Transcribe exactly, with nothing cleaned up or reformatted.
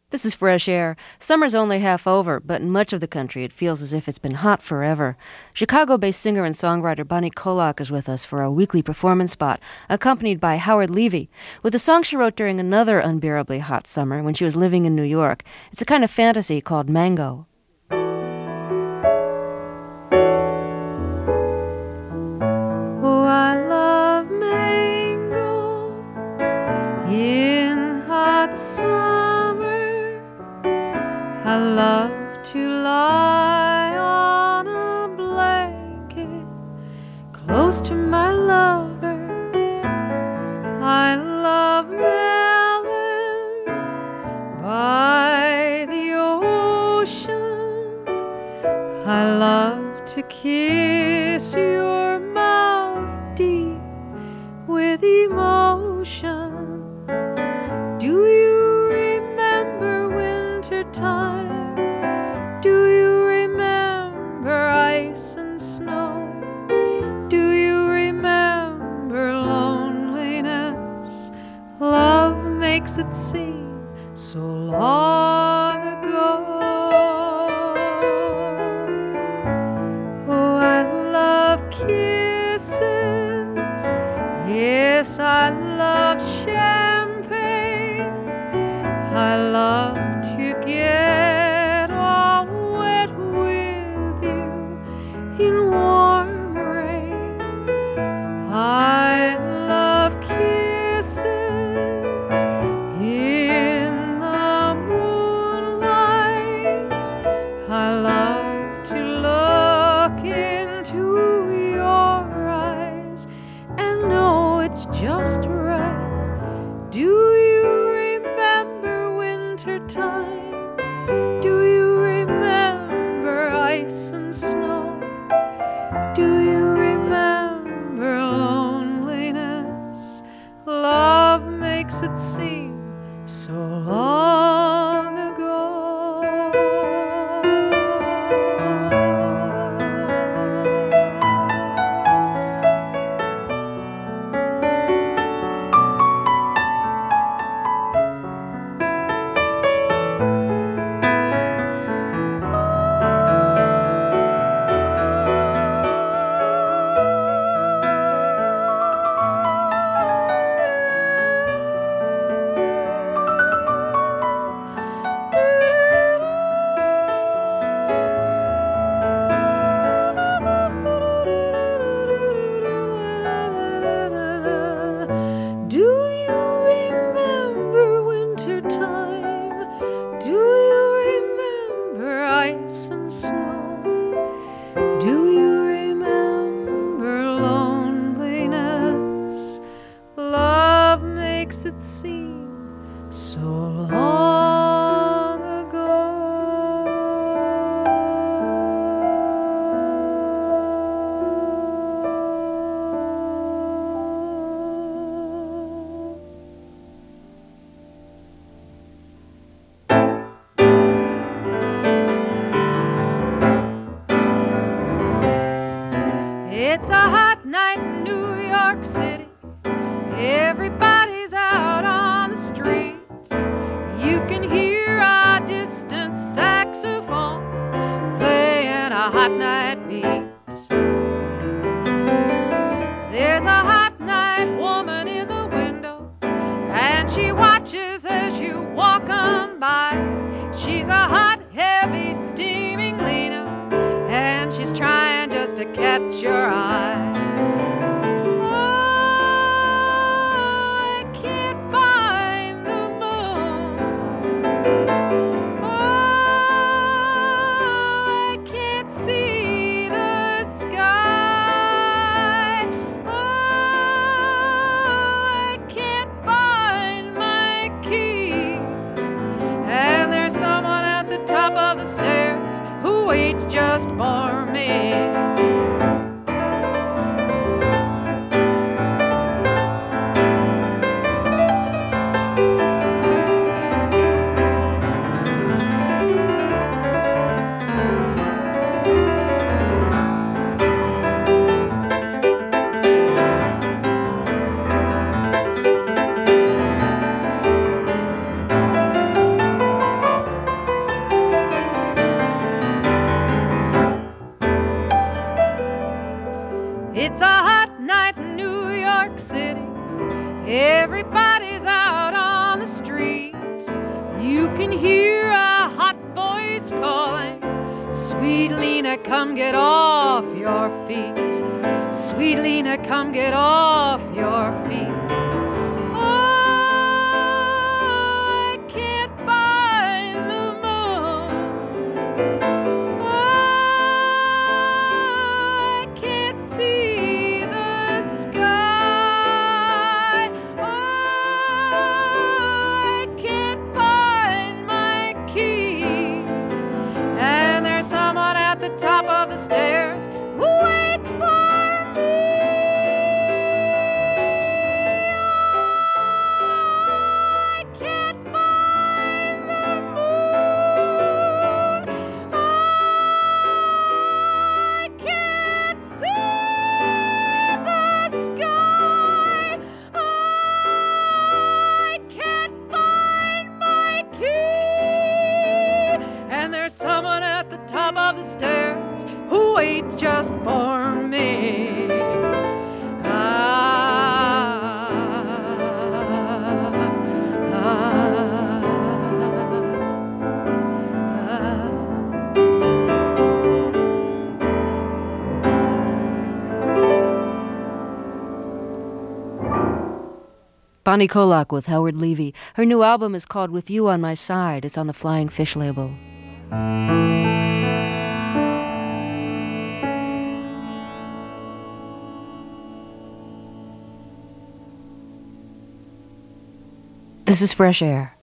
This is Fresh Air. Summer's only half over, but in much of the country it feels as if it's been hot forever. Chicago-based singer and songwriter Bonnie Kolak is with us for our weekly performance spot, accompanied by Howard Levy, with a song she wrote during another unbearably hot summer when she was living in New York. It's a kind of fantasy called Mango. Oh, I love mango in hot summer. I love to lie on a blanket close to my lover. I love melon by the ocean. I love to kiss your mouth deep with emotion. Do you remember winter time? Do you remember ice and snow? Do you remember loneliness? Love makes it seem so long ago. Oh, I love kisses. Yes, I love champagne. I love to get all wet with you in warm rain. I love kisses in the moonlight. I love to look into your eyes and know it's just right. Do you remember winter time? Do you remember ice and snow? Do you remember loneliness? Love makes it seem so long ago. It's a hot night in New York City. Everybody's out on the street. You can hear a distant saxophone playing a hot night beat. There's a hot night woman in the window, and she watches as you walk on by. She's a hot, heavy, steaming Lena, and she's trying just to catch your eye. Stairs who waits just for me. It's a hot night in New York City. Everybody's out on the street. You can hear a hot voice calling, Sweet Lena, come get off your feet. Sweet Lena, come get off your feet. Oh, I can't find the moon. Oh, I can't see the sky. Oh, I can't find my key. And there's someone at the top of the stairs who waits for me. I can't find the moon. I can't see the sky. I can't find my key. And there's someone at the top of the stairs who waits just for me. Ah, ah, ah. Bonnie Kolak with Howard Levy. Her new album is called With You on My Side. It's on the Flying Fish label. This is Fresh Air.